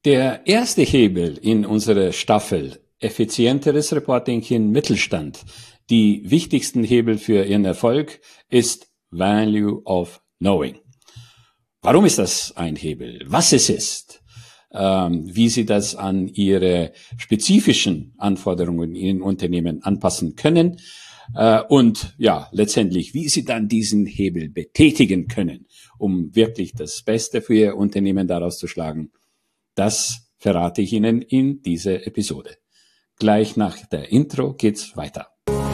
Der erste Hebel in unserer Staffel effizienteres Reporting in Mittelstand, die wichtigsten Hebel für Ihren Erfolg, ist Value of Knowing. Warum ist das ein Hebel? Was es ist? Wie Sie das an Ihre spezifischen Anforderungen in Unternehmen anpassen können und ja, letztendlich, wie Sie dann diesen Hebel betätigen können, um wirklich das Beste für Ihr Unternehmen daraus zu schlagen. Das verrate ich Ihnen in dieser Episode. Gleich nach der Intro geht's weiter.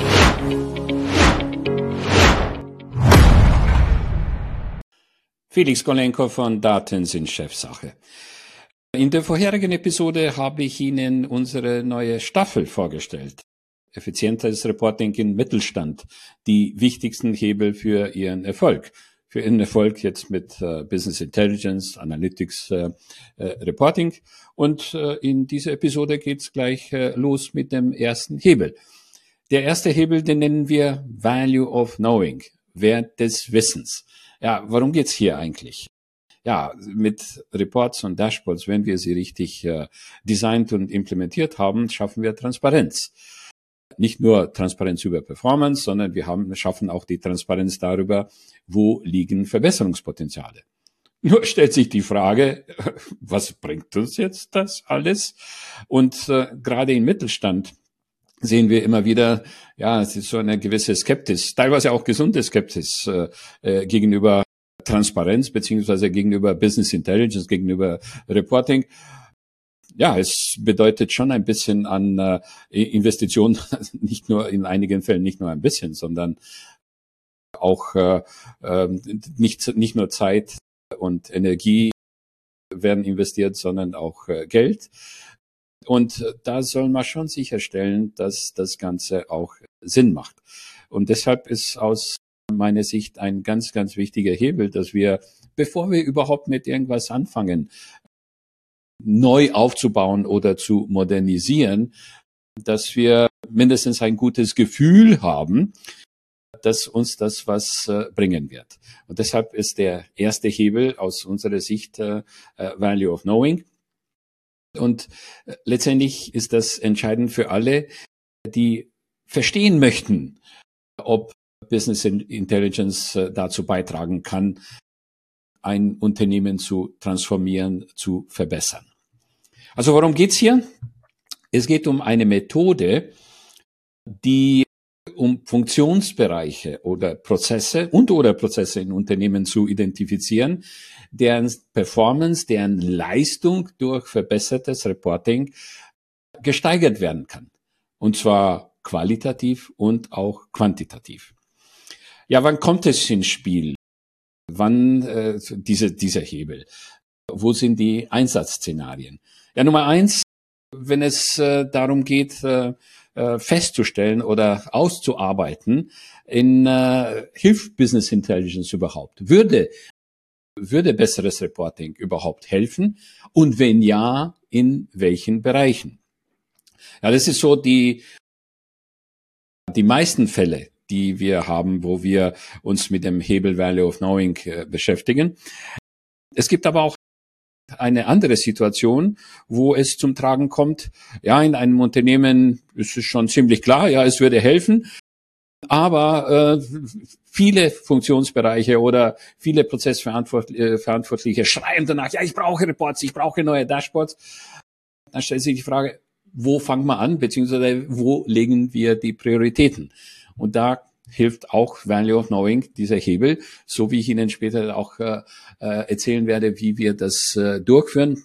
Felix Golenko von Daten sind Chefsache. In der vorherigen Episode habe ich Ihnen unsere neue Staffel vorgestellt. Effizientes Reporting im Mittelstand, die wichtigsten Hebel für Ihren Erfolg. Für Ihren Erfolg jetzt mit Business Intelligence, Analytics, Reporting. Und in dieser Episode geht's gleich los mit dem ersten Hebel. Der erste Hebel, den nennen wir Value of Knowing, Wert des Wissens. Ja, worum geht's hier eigentlich? Ja, mit Reports und Dashboards, wenn wir sie richtig designt und implementiert haben, schaffen wir Transparenz. Nicht nur Transparenz über Performance, sondern wir schaffen auch die Transparenz darüber, wo liegen Verbesserungspotenziale. Nur stellt sich die Frage, was bringt uns jetzt das alles? Und gerade im Mittelstand sehen wir immer wieder, ja, es ist so eine gewisse Skepsis, teilweise auch gesunde Skepsis gegenüber Transparenz beziehungsweise gegenüber Business Intelligence, gegenüber Reporting. Ja, es bedeutet schon ein bisschen an Investitionen, nicht nur in einigen Fällen nicht nur ein bisschen, sondern auch nicht nur Zeit und Energie werden investiert, sondern auch Geld. Und da soll man schon sicherstellen, dass das Ganze auch Sinn macht. Und deshalb ist aus meiner Sicht ein ganz, ganz wichtiger Hebel, dass wir, bevor wir überhaupt mit irgendwas anfangen, neu aufzubauen oder zu modernisieren, dass wir mindestens ein gutes Gefühl haben, dass uns das was bringen wird. Und deshalb ist der erste Hebel aus unserer Sicht Value of Knowing. Und letztendlich ist das entscheidend für alle, die verstehen möchten, ob Business Intelligence dazu beitragen kann, ein Unternehmen zu transformieren, zu verbessern. Also worum geht's hier? Es geht um eine Methode, die um Funktionsbereiche oder Prozesse oder Prozesse in Unternehmen zu identifizieren, deren Performance, deren Leistung durch verbessertes Reporting gesteigert werden kann. Und zwar qualitativ und auch quantitativ. Ja, wann kommt es ins Spiel? Wann dieser Hebel? Wo sind die Einsatzszenarien? Ja, Nummer 1, wenn es darum geht, festzustellen oder auszuarbeiten, hilft Business Intelligence überhaupt? Würde besseres Reporting überhaupt helfen? Und wenn ja, in welchen Bereichen? Ja, das ist so die meisten Fälle, die wir haben, wo wir uns mit dem Hebel Value of Knowing beschäftigen. Es gibt aber auch eine andere Situation, wo es zum Tragen kommt. Ja, in einem Unternehmen ist es schon ziemlich klar, ja, es würde helfen. Aber viele Funktionsbereiche oder viele Prozessverantwortliche schreien danach, ja, ich brauche Reports, ich brauche neue Dashboards. Dann stellt sich die Frage, wo fangen wir an, beziehungsweise wo legen wir die Prioritäten? Und da hilft auch Value of Knowing, dieser Hebel, so wie ich Ihnen später auch erzählen werde, wie wir das durchführen.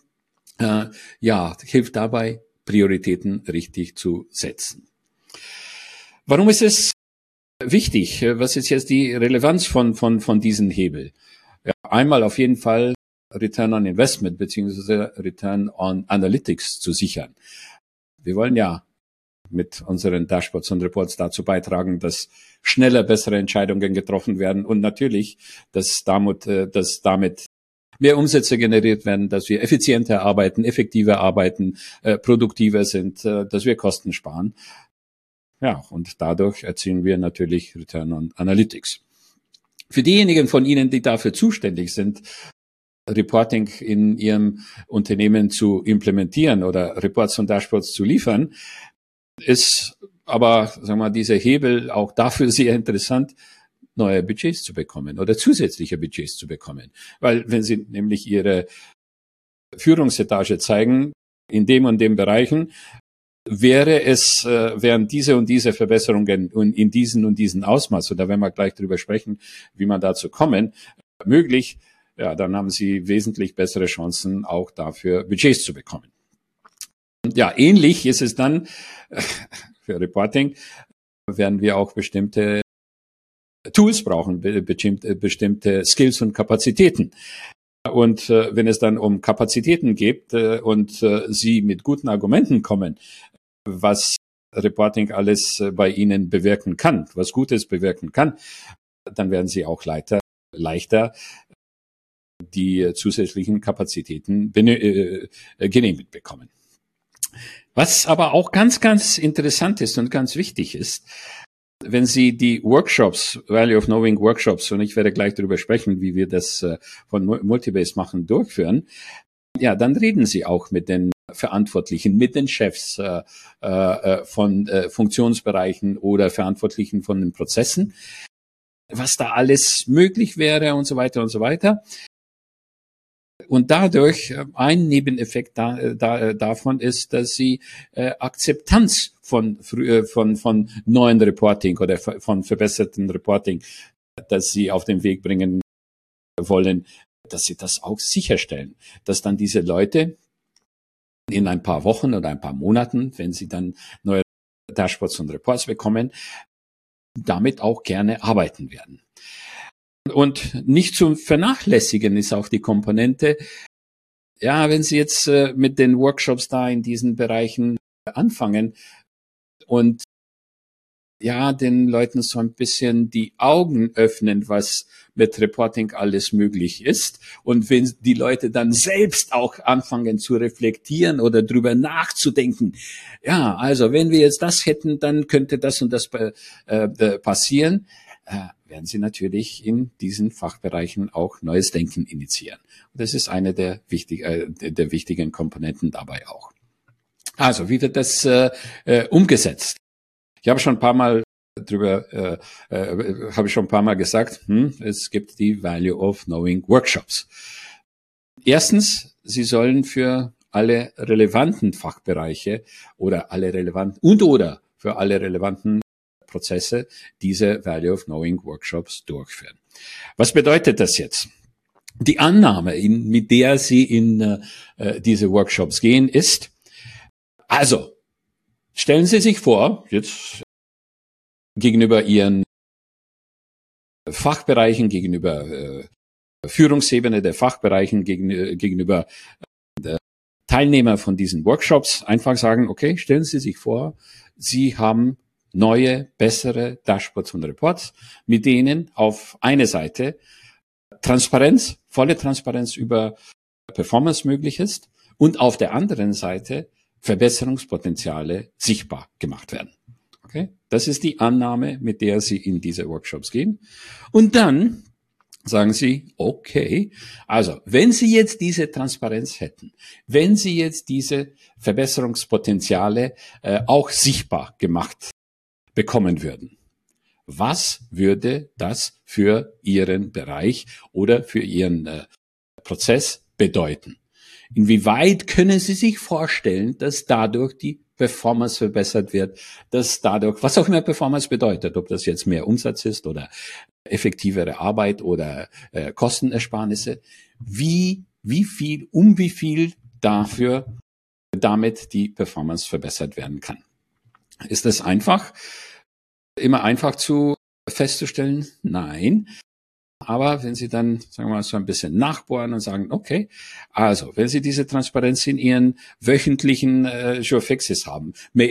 Hilft dabei, Prioritäten richtig zu setzen. Warum ist es wichtig? Was ist jetzt die Relevanz von diesem Hebel? Ja, einmal auf jeden Fall Return on Investment beziehungsweise Return on Analytics zu sichern. Wir wollen ja mit unseren Dashboards und Reports dazu beitragen, dass schneller bessere Entscheidungen getroffen werden und natürlich, dass damit mehr Umsätze generiert werden, dass wir effizienter arbeiten, effektiver arbeiten, produktiver sind, dass wir Kosten sparen. Ja, und dadurch erzielen wir natürlich Return on Analytics. Für diejenigen von Ihnen, die dafür zuständig sind, Reporting in Ihrem Unternehmen zu implementieren oder Reports und Dashboards zu liefern, ist aber, sagen wir mal, dieser Hebel auch dafür sehr interessant, neue Budgets zu bekommen oder zusätzliche Budgets zu bekommen. Weil wenn Sie nämlich Ihre Führungsetage zeigen, in dem und dem Bereichen, wären diese und diese Verbesserungen in diesen und diesen Ausmaß, und da werden wir gleich drüber sprechen, wie man dazu kommen, möglich, ja, dann haben Sie wesentlich bessere Chancen, auch dafür Budgets zu bekommen. Ja, ähnlich ist es dann für Reporting, werden wir auch bestimmte Tools brauchen, bestimmte Skills und Kapazitäten. Und wenn es dann um Kapazitäten geht und Sie mit guten Argumenten kommen, was Reporting alles bei Ihnen bewirken kann, was Gutes bewirken kann, dann werden Sie auch leichter die zusätzlichen Kapazitäten genehmigt bekommen. Was aber auch ganz, ganz interessant ist und ganz wichtig ist, wenn Sie die Workshops, Value of Knowing Workshops, und ich werde gleich darüber sprechen, wie wir das von Multibase machen, durchführen, ja, dann reden Sie auch mit den Verantwortlichen, mit den Chefs von Funktionsbereichen oder Verantwortlichen von den Prozessen, was da alles möglich wäre und so weiter und so weiter. Und dadurch, ein Nebeneffekt davon ist, dass Sie Akzeptanz von neuen Reporting oder von verbesserten Reporting, dass Sie auf den Weg bringen wollen, dass Sie das auch sicherstellen, dass dann diese Leute in ein paar Wochen oder ein paar Monaten, wenn sie dann neue Dashboards und Reports bekommen, damit auch gerne arbeiten werden. Und nicht zu vernachlässigen ist auch die Komponente, ja, wenn Sie jetzt mit den Workshops da in diesen Bereichen anfangen und ja, den Leuten so ein bisschen die Augen öffnen, was mit Reporting alles möglich ist. Und wenn die Leute dann selbst auch anfangen zu reflektieren oder drüber nachzudenken, ja, also wenn wir jetzt das hätten, dann könnte das und das passieren, werden sie natürlich in diesen Fachbereichen auch neues Denken initiieren. Und das ist eine der wichtigen Komponenten dabei auch. Also, wie wird das umgesetzt? Ich habe schon ein paar Mal gesagt, es gibt die Value of Knowing Workshops. Erstens, sie sollen für alle relevanten Fachbereiche oder für alle relevanten Prozesse diese Value of Knowing Workshops durchführen. Was bedeutet das jetzt? Die Annahme, mit der Sie in diese Workshops gehen, ist, also, stellen Sie sich vor, jetzt gegenüber Ihren Fachbereichen, gegenüber Führungsebene der Fachbereichen, gegenüber Teilnehmer von diesen Workshops, einfach sagen, okay, stellen Sie sich vor, Sie haben neue, bessere Dashboards und Reports, mit denen auf eine Seite volle Transparenz über Performance möglich ist und auf der anderen Seite Verbesserungspotenziale sichtbar gemacht werden. Okay? Das ist die Annahme, mit der Sie in diese Workshops gehen. Und dann sagen Sie, okay, also wenn Sie jetzt diese Transparenz hätten, wenn Sie jetzt diese Verbesserungspotenziale auch sichtbar gemacht bekommen würden, was würde das für Ihren Bereich oder für Ihren Prozess bedeuten? Inwieweit können Sie sich vorstellen, dass dadurch die Performance verbessert wird, dass dadurch, was auch immer Performance bedeutet, ob das jetzt mehr Umsatz ist oder effektivere Arbeit oder Kostenersparnisse, wie viel damit die Performance verbessert werden kann. Ist das immer einfach festzustellen? Nein. Aber wenn Sie dann, sagen wir mal, so ein bisschen nachbohren und sagen, okay, also, wenn Sie diese Transparenz in Ihren wöchentlichen Surefixes haben,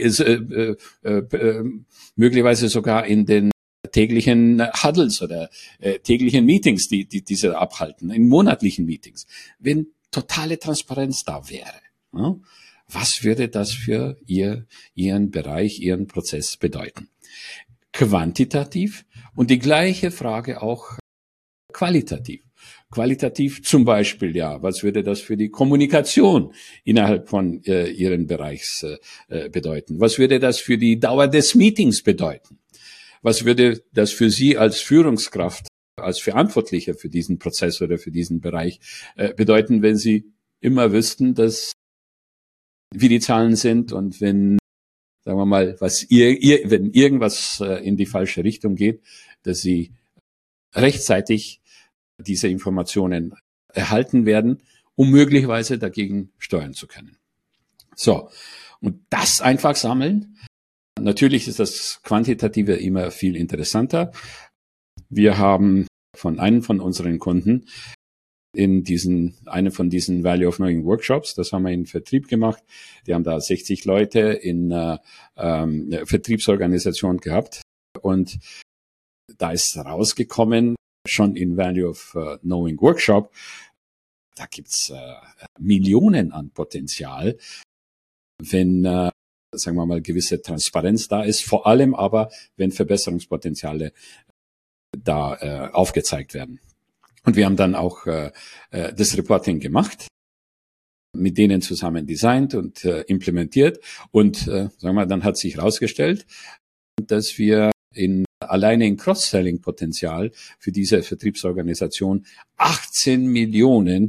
möglicherweise sogar in den täglichen Huddles oder täglichen Meetings, die diese abhalten, in monatlichen Meetings, wenn totale Transparenz da wäre, ja, was würde das für Ihren Bereich, Ihren Prozess bedeuten? Quantitativ und die gleiche Frage auch qualitativ. qualitativ zum Beispiel, ja, was würde das für die Kommunikation innerhalb von Ihren Bereichs bedeuten? Was würde das für die Dauer des Meetings bedeuten? Was würde das für Sie als Führungskraft, als Verantwortlicher für diesen Prozess oder für diesen Bereich bedeuten, wenn Sie immer wüssten, dass wie die Zahlen sind und wenn, sagen wir mal, wenn irgendwas in die falsche Richtung geht, dass Sie rechtzeitig diese Informationen erhalten werden, um möglicherweise dagegen steuern zu können. So, und das einfach sammeln. Natürlich ist das Quantitative immer viel interessanter. Wir haben von einem von unseren Kunden eine von diesen Value of Knowing Workshops, das haben wir in Vertrieb gemacht. Die haben da 60 Leute in Vertriebsorganisation gehabt und da ist rausgekommen, schon in Value of Knowing Workshop, da gibt's Millionen an Potenzial, wenn, sagen wir mal, gewisse Transparenz da ist, vor allem aber, wenn Verbesserungspotenziale da aufgezeigt werden. Und wir haben dann auch das Reporting gemacht, mit denen zusammen designt und implementiert. Und sagen wir, dann hat sich herausgestellt, dass wir alleine in Cross-Selling-Potenzial für diese Vertriebsorganisation 18 Millionen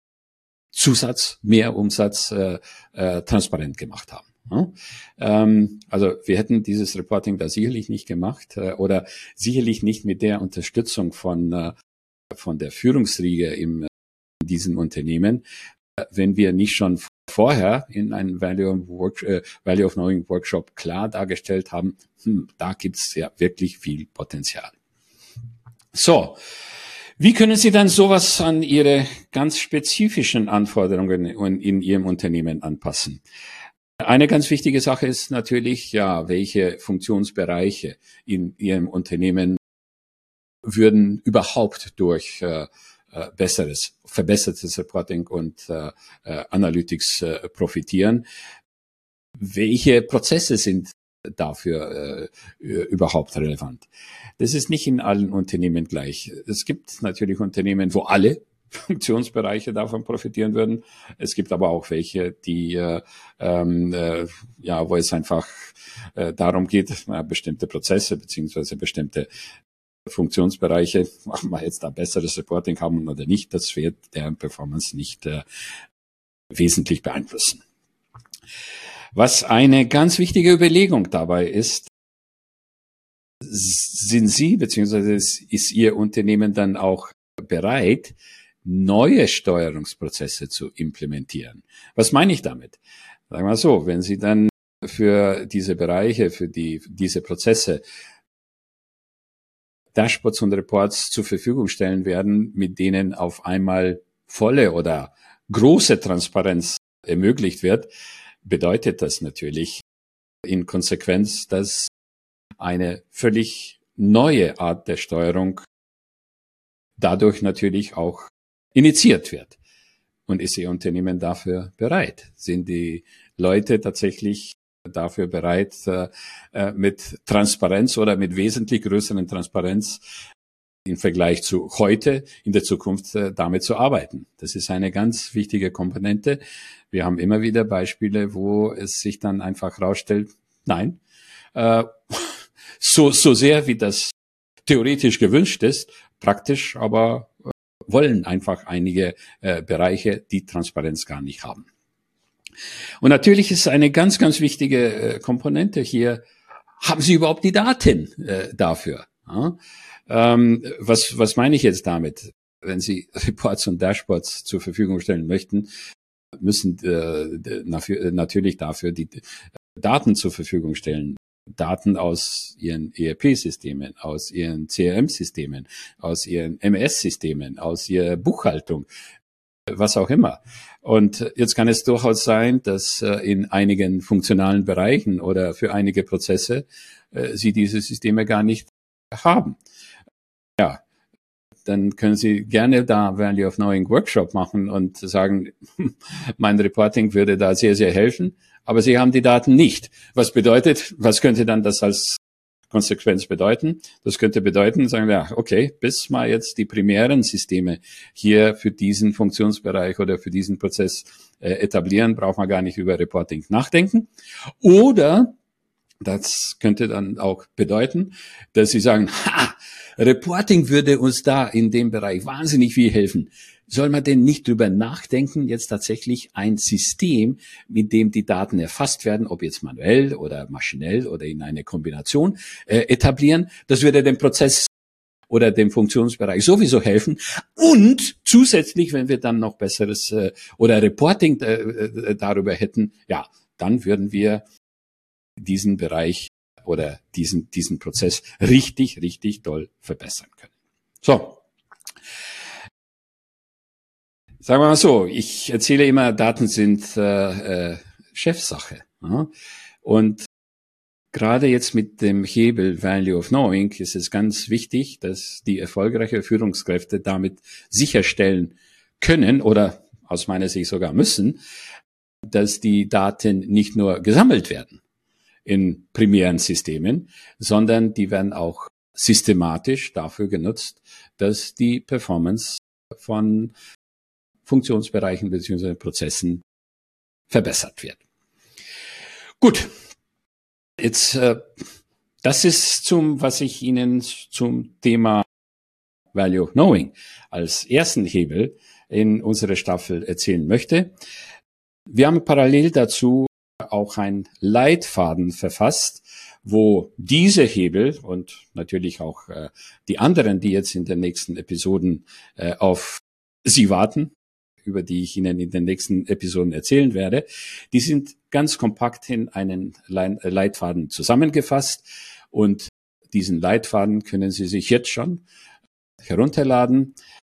Mehrumsatz transparent gemacht haben. Also wir hätten dieses Reporting da sicherlich nicht gemacht oder sicherlich nicht mit der Unterstützung von der Führungsriege in diesem Unternehmen, wenn wir nicht schon vorher in einem Value of Knowing Workshop klar dargestellt haben, da gibt's ja wirklich viel Potenzial. So, wie können Sie dann sowas an Ihre ganz spezifischen Anforderungen in Ihrem Unternehmen anpassen? Eine ganz wichtige Sache ist natürlich, ja, welche Funktionsbereiche in Ihrem Unternehmen würden überhaupt durch verbessertes Reporting und Analytics profitieren. Welche Prozesse sind dafür überhaupt relevant? Das ist nicht in allen Unternehmen gleich. Es gibt natürlich Unternehmen, wo alle Funktionsbereiche davon profitieren würden. Es gibt aber auch welche, die wo es einfach darum geht, bestimmte Prozesse beziehungsweise bestimmte Funktionsbereiche, machen wir jetzt da besseres Reporting haben oder nicht, das wird deren Performance nicht wesentlich beeinflussen. Was eine ganz wichtige Überlegung dabei ist, sind Sie bzw. ist Ihr Unternehmen dann auch bereit, neue Steuerungsprozesse zu implementieren? Was meine ich damit? Sagen wir mal so, wenn Sie dann für diese Bereiche, für diese Prozesse Dashboards und Reports zur Verfügung stellen werden, mit denen auf einmal volle oder große Transparenz ermöglicht wird, bedeutet das natürlich in Konsequenz, dass eine völlig neue Art der Steuerung dadurch natürlich auch initiiert wird. Und ist Ihr Unternehmen dafür bereit? Sind die Leute tatsächlich dafür bereit, mit Transparenz oder mit wesentlich größeren Transparenz im Vergleich zu heute in der Zukunft damit zu arbeiten? Das ist eine ganz wichtige Komponente. Wir haben immer wieder Beispiele, wo es sich dann einfach herausstellt, nein, so sehr wie das theoretisch gewünscht ist, praktisch aber wollen einfach einige Bereiche die Transparenz gar nicht haben. Und natürlich ist eine ganz, ganz wichtige Komponente hier, haben Sie überhaupt die Daten dafür? Ja? Was meine ich jetzt damit? Wenn Sie Reports und Dashboards zur Verfügung stellen möchten, müssen natürlich dafür die Daten zur Verfügung stellen. Daten aus Ihren ERP-Systemen, aus Ihren CRM-Systemen, aus Ihren MS-Systemen, aus Ihrer Buchhaltung, was auch immer. Und jetzt kann es durchaus sein, dass in einigen funktionalen Bereichen oder für einige Prozesse Sie diese Systeme gar nicht haben. Ja, dann können Sie gerne da Value of Knowing Workshop machen und sagen, mein Reporting würde da sehr, sehr helfen, aber Sie haben die Daten nicht. Was bedeutet, was könnte dann das als Konsequenz bedeuten? Das könnte bedeuten, sagen wir, ja, okay, bis mal jetzt die primären Systeme hier für diesen Funktionsbereich oder für diesen Prozess etablieren, braucht man gar nicht über Reporting nachdenken. Oder das könnte dann auch bedeuten, dass Sie sagen, Reporting würde uns da in dem Bereich wahnsinnig viel helfen. Soll man denn nicht drüber nachdenken, jetzt tatsächlich ein System, mit dem die Daten erfasst werden, ob jetzt manuell oder maschinell oder in eine Kombination, etablieren? Das würde dem Prozess oder dem Funktionsbereich sowieso helfen. Und zusätzlich, wenn wir dann noch besseres oder Reporting darüber hätten, ja, dann würden wir diesen Bereich oder diesen Prozess richtig, richtig doll verbessern können. So. Sagen wir mal so, ich erzähle immer, Daten sind Chefsache. Ja? Und gerade jetzt mit dem Hebel Value of Knowing ist es ganz wichtig, dass die erfolgreichen Führungskräfte damit sicherstellen können oder aus meiner Sicht sogar müssen, dass die Daten nicht nur gesammelt werden in primären Systemen, sondern die werden auch systematisch dafür genutzt, dass die Performance von Funktionsbereichen bzw. Prozessen verbessert wird. Gut, jetzt das ist was ich Ihnen zum Thema Value of Knowing als ersten Hebel in unserer Staffel erzählen möchte. Wir haben parallel dazu auch einen Leitfaden verfasst, wo diese Hebel und natürlich auch die anderen, die jetzt in den nächsten Episoden auf Sie warten, über die ich Ihnen in den nächsten Episoden erzählen werde, die sind ganz kompakt in einen Leitfaden zusammengefasst und diesen Leitfaden können Sie sich jetzt schon herunterladen.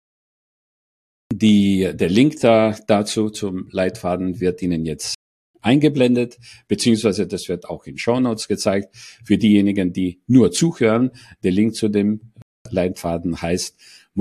Der Link dazu zum Leitfaden wird Ihnen jetzt eingeblendet, beziehungsweise das wird auch in Shownotes gezeigt. Für diejenigen, die nur zuhören, der Link zu dem Leitfaden heißt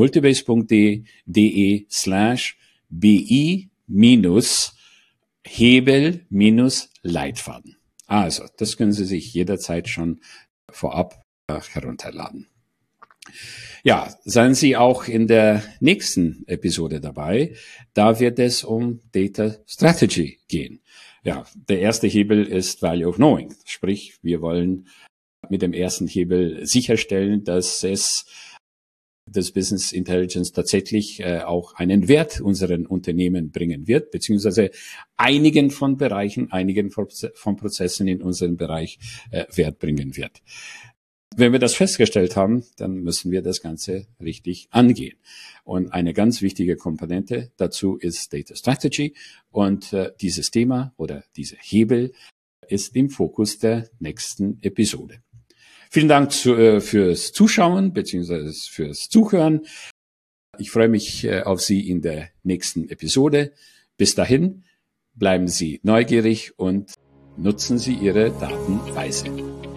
multibase.de/bi-hebel-leitfaden. Also, das können Sie sich jederzeit schon vorab herunterladen. Ja, seien Sie auch in der nächsten Episode dabei. Da wird es um Data Strategy gehen. Ja, der erste Hebel ist Value of Knowing. Sprich, wir wollen mit dem ersten Hebel sicherstellen, dass das Business Intelligence tatsächlich auch einen Wert unseren Unternehmen bringen wird, beziehungsweise einigen von Prozessen in unserem Bereich Wert bringen wird. Wenn wir das festgestellt haben, dann müssen wir das Ganze richtig angehen. Und eine ganz wichtige Komponente dazu ist Data Strategy. Und dieses Thema oder dieser Hebel ist im Fokus der nächsten Episode. Vielen Dank fürs Zuschauen bzw. fürs Zuhören. Ich freue mich auf Sie in der nächsten Episode. Bis dahin, bleiben Sie neugierig und nutzen Sie Ihre Daten weise.